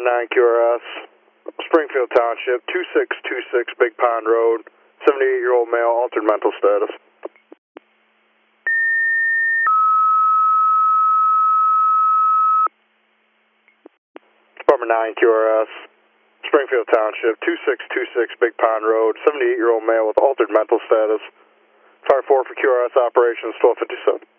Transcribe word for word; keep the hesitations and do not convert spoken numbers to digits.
nine Q R S, Springfield Township, two six two six Big Pond Road, seventy-eight-year-old male, altered mental status. Department nine Q R S, Springfield Township, two six two six Big Pond Road, seventy-eight-year-old male with altered mental status. Fire four for Q R S operations, twelve fifty-seven.